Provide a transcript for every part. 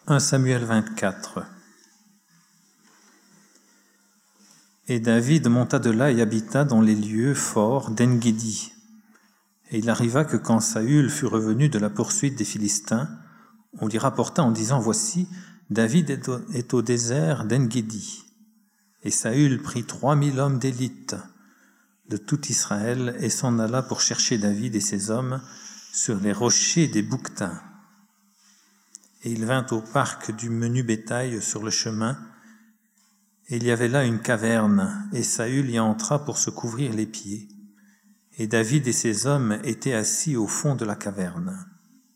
1 Samuel 24. Et David monta de là et habita dans les lieux forts d'En-Guédi. Et il arriva que quand Saül fut revenu de la poursuite des Philistins, on lui rapporta en disant « Voici, David est au désert d'En-Guédi. » Et Saül prit 3000 hommes d'élite de tout Israël et s'en alla pour chercher David et ses hommes sur les rochers des Bouquetins. Et il vint au parc du menu bétail sur le chemin, et il y avait là une caverne, et Saül y entra pour se couvrir les pieds. Et David et ses hommes étaient assis au fond de la caverne.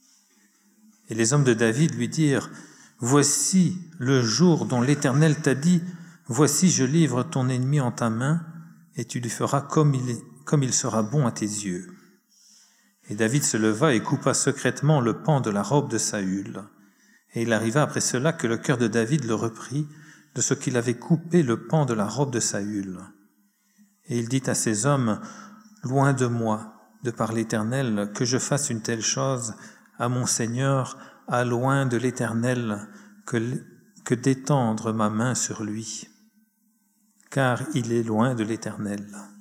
Et les hommes de David lui dirent « Voici le jour dont l'Éternel t'a dit, voici je livre ton ennemi en ta main, et tu lui feras comme il sera bon à tes yeux. » Et David se leva et coupa secrètement le pan de la robe de Saül. Et il arriva après cela que le cœur de David le reprit de ce qu'il avait coupé le pan de la robe de Saül. Et il dit à ses hommes « Loin de moi, de par l'Éternel, que je fasse une telle chose à mon Seigneur, à loin de l'Éternel, que d'étendre ma main sur lui. Car il est loin de l'Éternel. »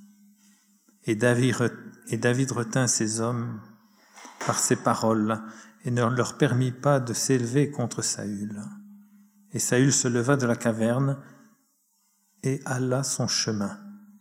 Et David retint ses hommes par ses paroles et ne leur permit pas de s'élever contre Saül. Et Saül se leva de la caverne et alla son chemin.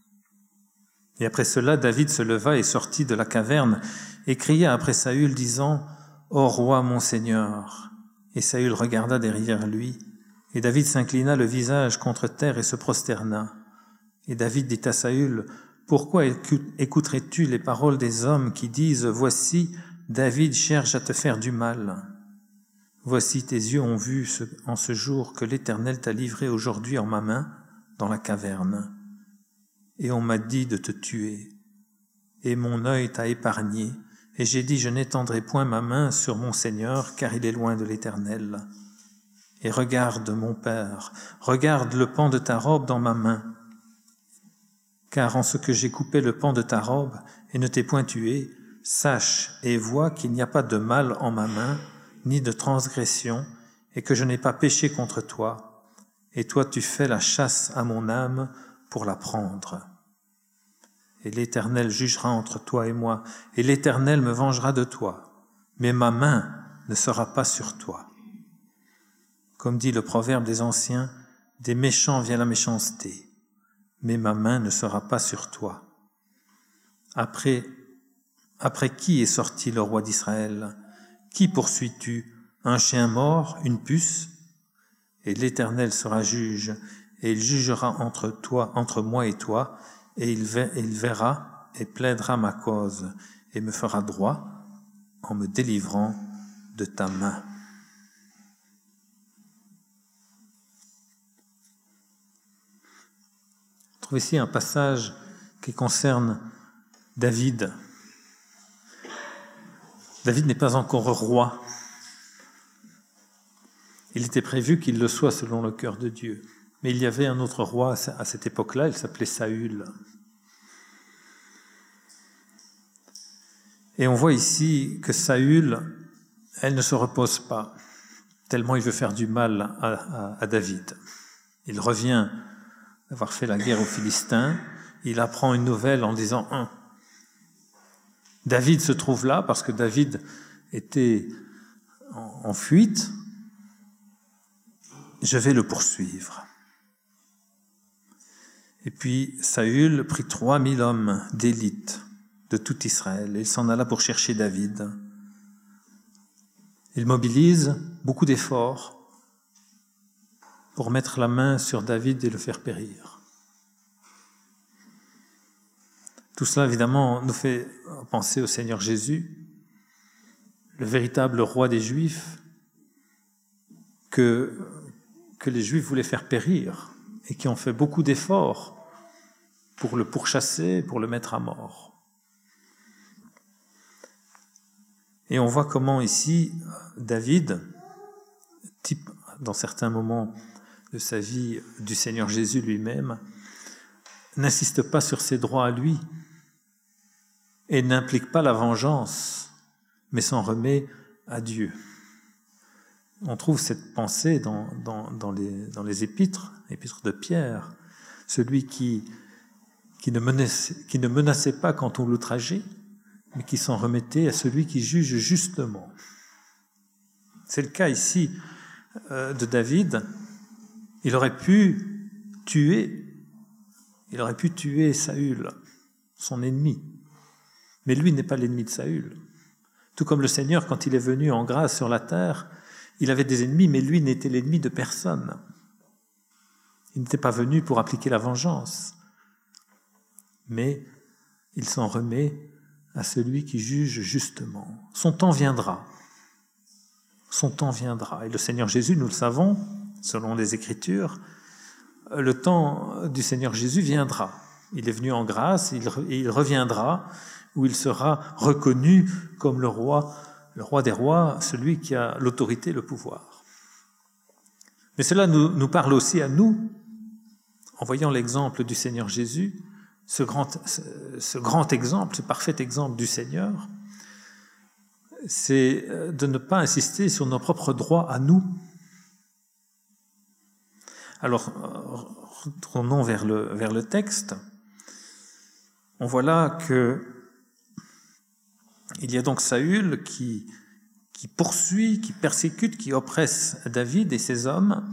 Et après cela, David se leva et sortit de la caverne et cria après Saül, disant « Ô roi, mon Seigneur !» Et Saül regarda derrière lui, et David s'inclina le visage contre terre et se prosterna. Et David dit à Saül « Pourquoi écouterais-tu les paroles des hommes qui disent « Voici, David cherche à te faire du mal. Voici tes yeux ont vu en ce jour que l'Éternel t'a livré aujourd'hui en ma main dans la caverne. Et on m'a dit de te tuer. Et mon œil t'a épargné. Et j'ai dit, je n'étendrai point ma main sur mon Seigneur, car il est loin de l'Éternel. Et regarde, mon Père, regarde le pan de ta robe dans ma main. Car en ce que j'ai coupé le pan de ta robe et ne t'ai point tué, sache et vois qu'il n'y a pas de mal en ma main, ni de transgression, et que je n'ai pas péché contre toi. Et toi, tu fais la chasse à mon âme pour la prendre. Et l'Éternel jugera entre toi et moi, et l'Éternel me vengera de toi, mais ma main ne sera pas sur toi. Comme dit le proverbe des anciens, des méchants vient la méchanceté, mais ma main ne sera pas sur toi. Après qui est sorti le roi d'Israël? Qui poursuis-tu? Un chien mort, une puce? Et l'Éternel sera juge, et il jugera entre moi et toi, et il verra et plaidera ma cause, et me fera droit en me délivrant de ta main. On trouve ici un passage qui concerne David. David n'est pas encore roi. Il était prévu qu'il le soit selon le cœur de Dieu. Mais il y avait un autre roi à cette époque-là, il s'appelait Saül. Et on voit ici que Saül, elle ne se repose pas, tellement il veut faire du mal à David. Il revient d'avoir fait la guerre aux Philistins, il apprend une nouvelle en disant David se trouve là parce que David était en fuite, je vais le poursuivre. Et puis Saül prit 3000 hommes d'élite de tout Israël et il s'en alla pour chercher David. Il mobilise beaucoup d'efforts pour mettre la main sur David et le faire périr. Tout cela, évidemment, nous fait penser au Seigneur Jésus, le véritable roi des Juifs, que les Juifs voulaient faire périr et qui ont fait beaucoup d'efforts pour le pourchasser, pour le mettre à mort. Et on voit comment ici, David, type dans certains moments de sa vie du Seigneur Jésus lui-même, n'insiste pas sur ses droits à lui et n'implique pas la vengeance, mais s'en remet à Dieu. On trouve cette pensée dans les épîtres de Pierre, celui qui ne menaçait pas quand on l'outrageait, mais qui s'en remettait à celui qui juge justement. C'est le cas ici de David. Il aurait pu tuer Saül, son ennemi. Mais lui n'est pas l'ennemi de Saül. Tout comme le Seigneur, quand il est venu en grâce sur la terre, il avait des ennemis, mais lui n'était l'ennemi de personne. Il n'était pas venu pour appliquer la vengeance, mais il s'en remet à celui qui juge justement. Son temps viendra. Son temps viendra. Et le Seigneur Jésus, nous le savons, selon les Écritures, le temps du Seigneur Jésus viendra. Il est venu en grâce, et il reviendra, où il sera reconnu comme le roi des rois, celui qui a l'autorité, le pouvoir. Mais cela nous parle aussi à nous, en voyant l'exemple du Seigneur Jésus, ce grand exemple, ce parfait exemple du Seigneur, c'est de ne pas insister sur nos propres droits à nous. Alors, retournons vers le texte. On voit là que il y a donc Saül qui poursuit, qui persécute, qui oppresse David et ses hommes.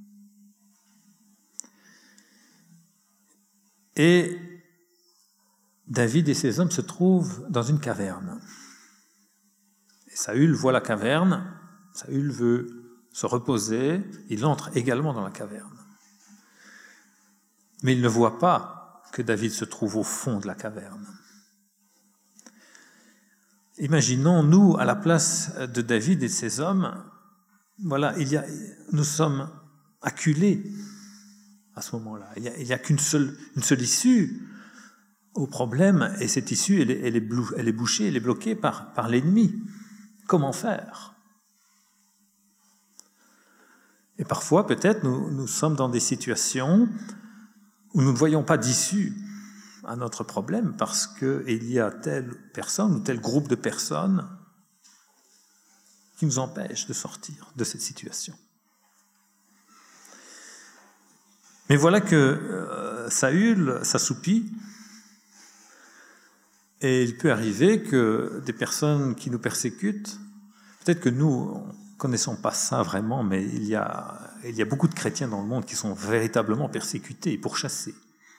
Et David et ses hommes se trouvent dans une caverne. Et Saül voit la caverne, Saül veut se reposer, il entre également dans la caverne. Mais il ne voit pas que David se trouve au fond de la caverne. Imaginons, nous, à la place de David et de ses hommes, voilà, nous sommes acculés à ce moment-là. Il n'y a qu'une seule issue au problème, et cette issue, elle est bouchée, elle est bloquée par l'ennemi. Comment faire ? Et parfois, peut-être, nous sommes dans des situations où nous ne voyons pas d'issue à notre problème parce qu'il y a telle personne ou tel groupe de personnes qui nous empêchent de sortir de cette situation. Mais voilà que Saül s'assoupit et il peut arriver que des personnes qui nous persécutent, peut-être que nous ne connaissons pas ça vraiment, mais il y a beaucoup de chrétiens dans le monde qui sont véritablement persécutés et pourchassés.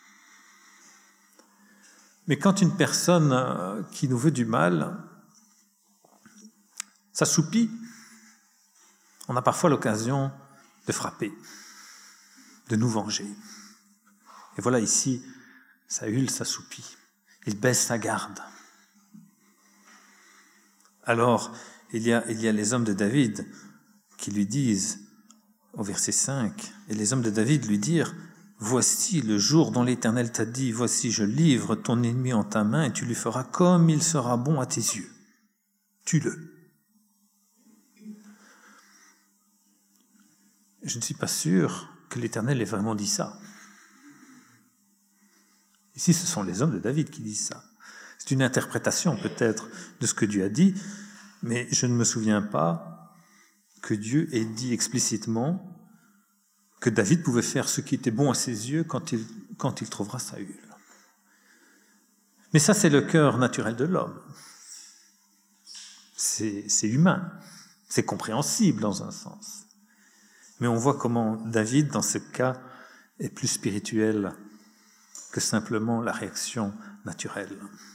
Mais quand une personne qui nous veut du mal s'assoupit, on a parfois l'occasion de frapper, de nous venger. Et voilà ici, Saül s'assoupit, il baisse sa garde. Alors, il y a les hommes de David qui lui disent, au verset 5, et les hommes de David lui dirent, « Voici le jour dont l'Éternel t'a dit, voici je livre ton ennemi en ta main et tu lui feras comme il sera bon à tes yeux. Tue-le. » Je ne suis pas sûr que l'Éternel ait vraiment dit ça. Ici, ce sont les hommes de David qui disent ça. C'est une interprétation peut-être de ce que Dieu a dit, mais je ne me souviens pas que Dieu ait dit explicitement que David pouvait faire ce qui était bon à ses yeux quand il trouvera Saül. Mais ça, c'est le cœur naturel de l'homme. C'est humain, c'est compréhensible dans un sens. Mais on voit comment David, dans ce cas, est plus spirituel que simplement la réaction naturelle.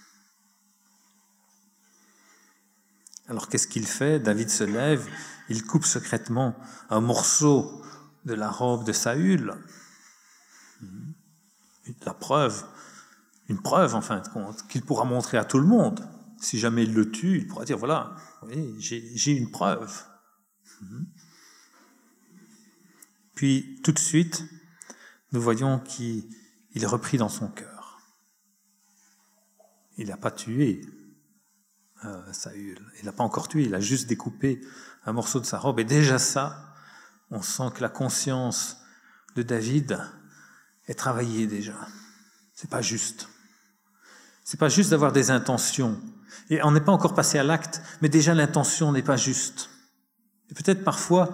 Alors qu'est-ce qu'il fait ? David se lève, il coupe secrètement un morceau de la robe de Saül. Une preuve en fin de compte, qu'il pourra montrer à tout le monde. Si jamais il le tue, il pourra dire, voilà, oui, j'ai une preuve. Puis tout de suite, nous voyons qu'il est repris dans son cœur. Il n'a pas tué Saül. Il n'a pas encore tué, il a juste découpé un morceau de sa robe. Et déjà ça, on sent que la conscience de David est travaillée déjà. C'est pas juste. C'est pas juste d'avoir des intentions. Et on n'est pas encore passé à l'acte, mais déjà l'intention n'est pas juste. Et peut-être parfois,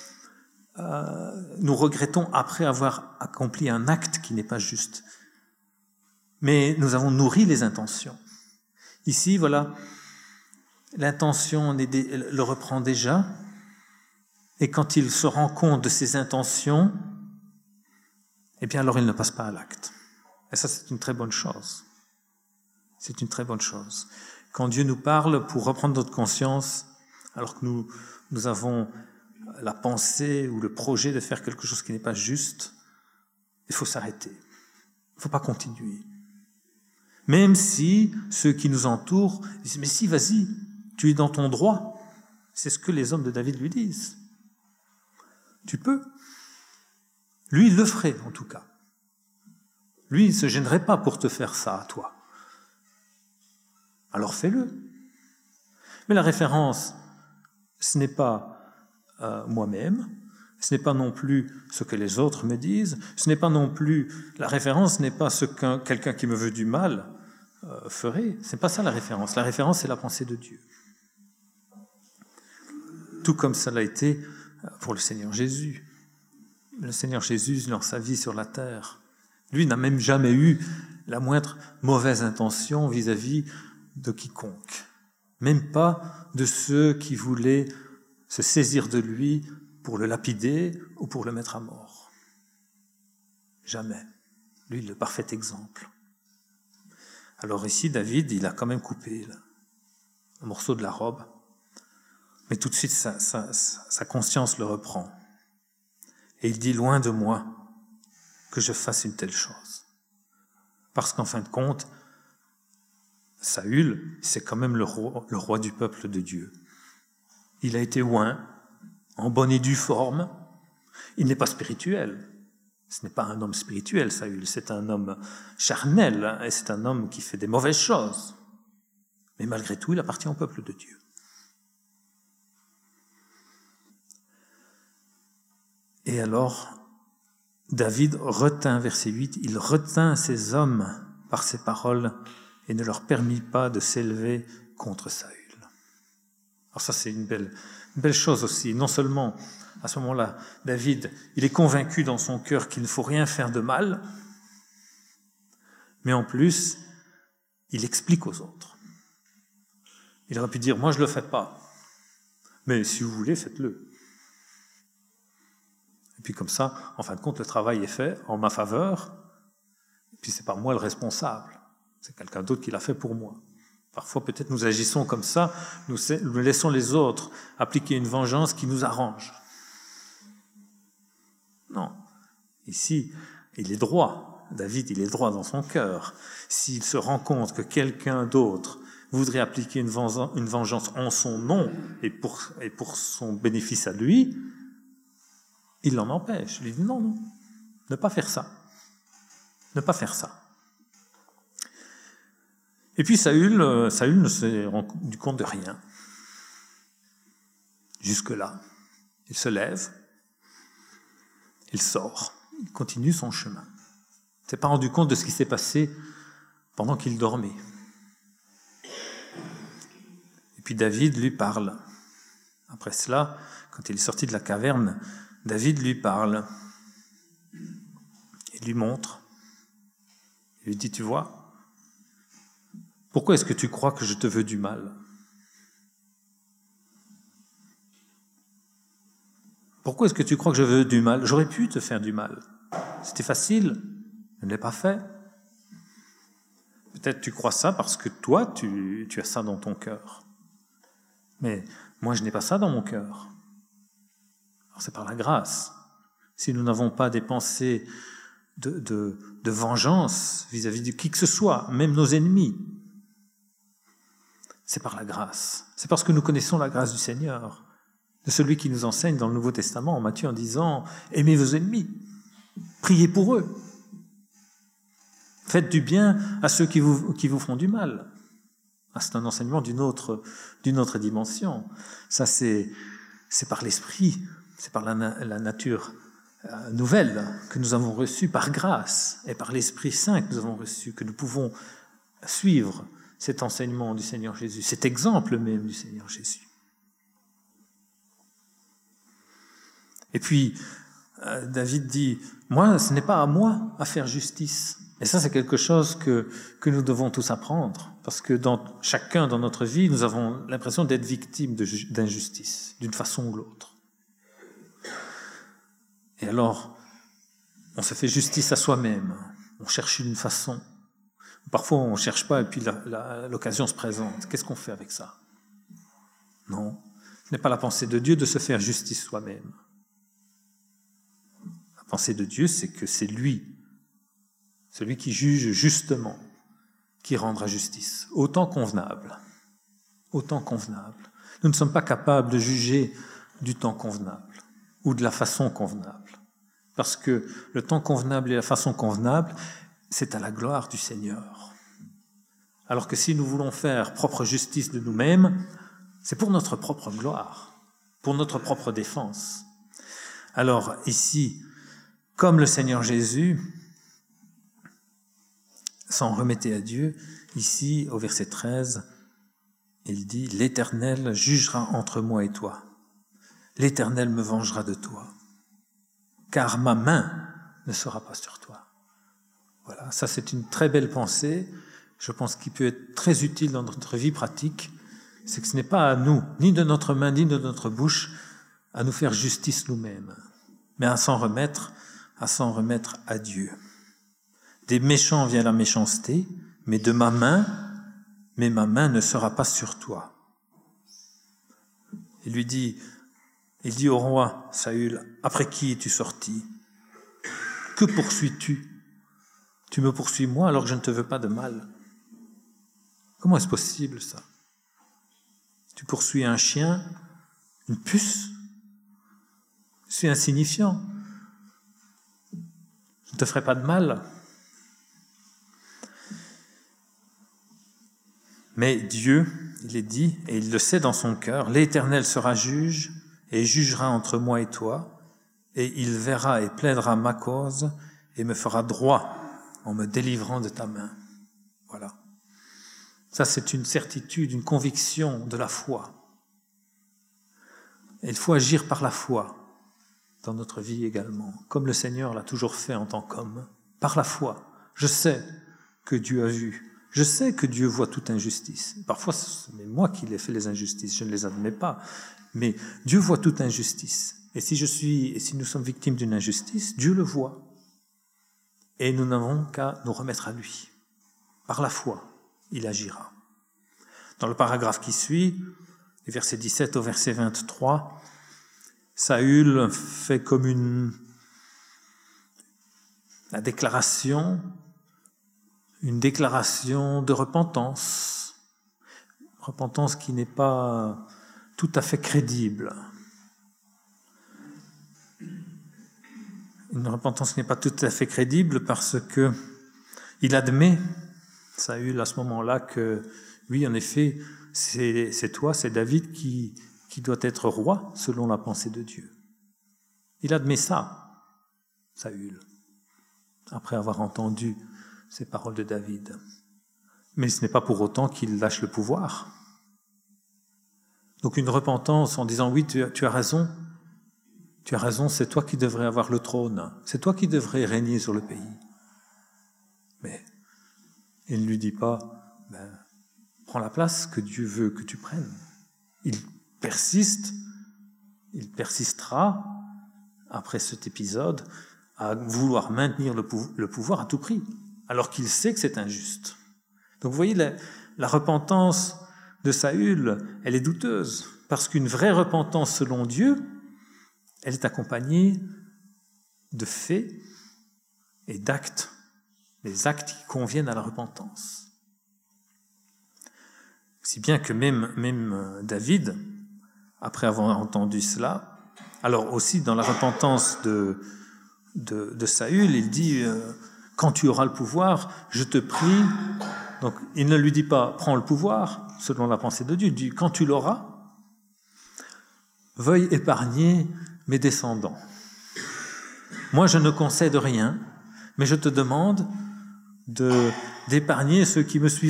nous regrettons après avoir accompli un acte qui n'est pas juste. Mais nous avons nourri les intentions. Ici, voilà, l'intention le reprend déjà, et quand il se rend compte de ses intentions, eh bien alors il ne passe pas à l'acte. Et ça, c'est une très bonne chose. C'est une très bonne chose. Quand Dieu nous parle pour reprendre notre conscience, alors que nous avons la pensée ou le projet de faire quelque chose qui n'est pas juste, il faut s'arrêter. Il ne faut pas continuer. Même si ceux qui nous entourent disent « Mais si, vas-y, tu es dans ton droit. » C'est ce que les hommes de David lui disent. Tu peux. Lui, il le ferait, en tout cas. Lui, il ne se gênerait pas pour te faire ça à toi. Alors fais-le. Mais la référence, ce n'est pas moi-même, ce n'est pas non plus ce que les autres me disent, ce n'est pas non plus, la référence n'est pas ce qu'un quelqu'un qui me veut du mal ferait. Ce n'est pas ça la référence. La référence, c'est la pensée de Dieu. Tout comme ça l'a été pour le Seigneur Jésus. Le Seigneur Jésus, dans sa vie sur la terre, lui n'a même jamais eu la moindre mauvaise intention vis-à-vis de quiconque. Même pas de ceux qui voulaient se saisir de lui pour le lapider ou pour le mettre à mort. Jamais. Lui, le parfait exemple. Alors ici, David, il a quand même coupé un morceau de la robe, mais tout de suite, sa conscience le reprend. Et il dit « Loin de moi que je fasse une telle chose. » Parce qu'en fin de compte, Saül, c'est quand même le roi du peuple de Dieu. Il a été oint, en bonne et due forme. Il n'est pas spirituel. Ce n'est pas un homme spirituel, Saül. C'est un homme charnel, et c'est un homme qui fait des mauvaises choses. Mais malgré tout, il appartient au peuple de Dieu. Et alors, David retint, verset 8, il retint ces hommes par ses paroles et ne leur permit pas de s'élever contre Saül. Alors ça, c'est une belle chose aussi. Non seulement, à ce moment-là, David, il est convaincu dans son cœur qu'il ne faut rien faire de mal, mais en plus, il explique aux autres. Il aurait pu dire, moi je ne le fais pas, mais si vous voulez, faites-le. Et puis comme ça, en fin de compte, le travail est fait en ma faveur, et puis c'est pas moi le responsable, c'est quelqu'un d'autre qui l'a fait pour moi. Parfois, peut-être nous agissons comme ça, nous laissons les autres appliquer une vengeance qui nous arrange. Non. Ici, il est droit. David, il est droit dans son cœur. S'il se rend compte que quelqu'un d'autre voudrait appliquer une vengeance en son nom et pour son bénéfice à lui, il l'en empêche. Il lui dit non, ne pas faire ça. Ne pas faire ça. Et puis Saül ne s'est rendu compte de rien. Jusque-là, il se lève, il sort, il continue son chemin. Il ne s'est pas rendu compte de ce qui s'est passé pendant qu'il dormait. Et puis David lui parle. Après cela, quand il est sorti de la caverne, David lui parle. Il lui montre. Il lui dit, tu vois, pourquoi est-ce que tu crois que je te veux du mal? Pourquoi est-ce que tu crois que je veux du mal? J'aurais pu te faire du mal. C'était facile, je ne l'ai pas fait. Peut-être tu crois ça parce que toi, tu as ça dans ton cœur. Mais moi, je n'ai pas ça dans mon cœur. Alors c'est par la grâce. Si nous n'avons pas des pensées de vengeance vis-à-vis de qui que ce soit, même nos ennemis, c'est par la grâce. C'est parce que nous connaissons la grâce du Seigneur, de celui qui nous enseigne dans le Nouveau Testament, en Matthieu, en disant « Aimez vos ennemis, priez pour eux, faites du bien à ceux qui vous font du mal. » C'est un enseignement d'une autre dimension. Ça, c'est par l'Esprit, c'est par la nature nouvelle que nous avons reçue par grâce et par l'Esprit Saint que nous avons reçu, que nous pouvons suivre cet enseignement du Seigneur Jésus, cet exemple même du Seigneur Jésus. Et puis, David dit, moi, ce n'est pas à moi à faire justice. Et ça, c'est quelque chose que nous devons tous apprendre, parce que chacun dans notre vie, nous avons l'impression d'être victimes d'injustice, d'une façon ou l'autre. Et alors, on se fait justice à soi-même, on cherche une façon. Parfois, on ne cherche pas et puis l'occasion se présente. Qu'est-ce qu'on fait avec ça? Non, ce n'est pas la pensée de Dieu de se faire justice soi-même. La pensée de Dieu, c'est que c'est lui, celui qui juge justement, qui rendra justice, autant convenable. Autant convenable. Nous ne sommes pas capables de juger du temps convenable ou de la façon convenable. Parce que le temps convenable et la façon convenable, c'est à la gloire du Seigneur. Alors que si nous voulons faire propre justice de nous-mêmes, c'est pour notre propre gloire, pour notre propre défense. Alors ici, comme le Seigneur Jésus s'en remettait à Dieu, ici au verset 13, il dit « L'Éternel jugera entre moi et toi. L'Éternel me vengera de toi, car ma main ne sera pas sur toi. » Voilà, ça c'est une très belle pensée, je pense qu'il peut être très utile dans notre vie pratique, c'est que ce n'est pas à nous, ni de notre main, ni de notre bouche, à nous faire justice nous-mêmes, mais à s'en remettre à Dieu. Des méchants vient la méchanceté, mais ma main ne sera pas sur toi. Il dit au roi Saül, après qui es-tu sorti? Que poursuis-tu? Tu me poursuis moi alors que je ne te veux pas de mal. Comment est-ce possible ça? Tu poursuis un chien, une puce? Je suis insignifiant. Je ne te ferai pas de mal. Mais Dieu, il est dit, et il le sait dans son cœur, l'Éternel sera juge et jugera entre moi et toi, et il verra et plaidera ma cause et me fera droit en me délivrant de ta main. Voilà. Ça, c'est une certitude, une conviction de la foi. Et il faut agir par la foi dans notre vie également, comme le Seigneur l'a toujours fait en tant qu'homme. Par la foi, je sais que Dieu a vu. Je sais que Dieu voit toute injustice. Parfois, c'est moi qui ai fait les injustices, je ne les admets pas. Mais Dieu voit toute injustice. Et si nous sommes victimes d'une injustice, Dieu le voit. Et nous n'avons qu'à nous remettre à lui. Par la foi, il agira. Dans le paragraphe qui suit, du verset 17 au verset 23, Saül fait comme la déclaration, une déclaration de repentance qui n'est pas tout à fait crédible. Une repentance qui n'est pas tout à fait crédible parce que il admet, Saül à ce moment-là, que oui, en effet, c'est toi, c'est David qui doit être roi selon la pensée de Dieu. Il admet ça, Saül, après avoir entendu ces paroles de David. Mais ce n'est pas pour autant qu'il lâche le pouvoir. Donc une repentance en disant « Oui, tu as raison, c'est toi qui devrais avoir le trône, c'est toi qui devrais régner sur le pays. » Mais il ne lui dit pas « Prends la place que Dieu veut que tu prennes. » Il persistera, après cet épisode, à vouloir maintenir le pouvoir à tout prix, alors qu'il sait que c'est injuste. Donc vous voyez, la repentance de Saül, elle est douteuse, parce qu'une vraie repentance selon Dieu, elle est accompagnée de faits et d'actes, des actes qui conviennent à la repentance. Si bien que même David, après avoir entendu cela, alors aussi dans la repentance de Saül, il dit « Quand tu auras le pouvoir, je te prie ». Donc il ne lui dit pas « Prends le pouvoir », selon la pensée de Dieu, il dit « Quand tu l'auras, veuille épargner mes descendants. Moi, je ne concède rien, mais je te demande d'épargner ceux qui me suivront. »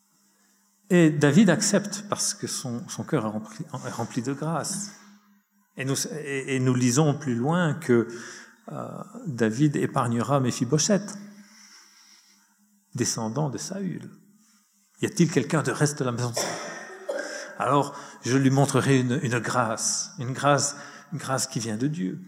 Et David accepte parce que son cœur est rempli de grâce. Et nous lisons plus loin que David épargnera Méphibosheth, descendant de Saül. Y a-t-il quelqu'un de reste de la maison de Saül? Alors, je lui montrerai une grâce qui vient de Dieu.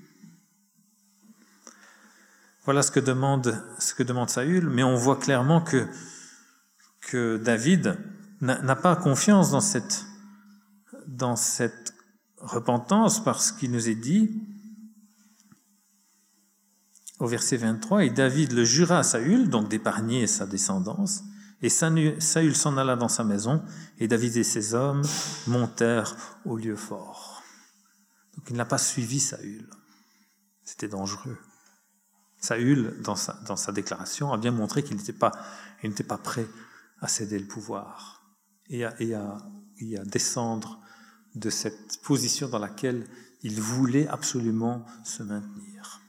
Voilà ce que demande Saül, mais on voit clairement que David n'a pas confiance dans cette repentance, parce qu'il nous est dit au verset 23, « Et David le jura à Saül, donc d'épargner sa descendance, et Saül s'en alla dans sa maison, et David et ses hommes montèrent au lieu fort. » Donc il n'a pas suivi Saül. C'était dangereux. Saül, dans sa déclaration, a bien montré qu'il n'était pas prêt à céder le pouvoir et à descendre de cette position dans laquelle il voulait absolument se maintenir.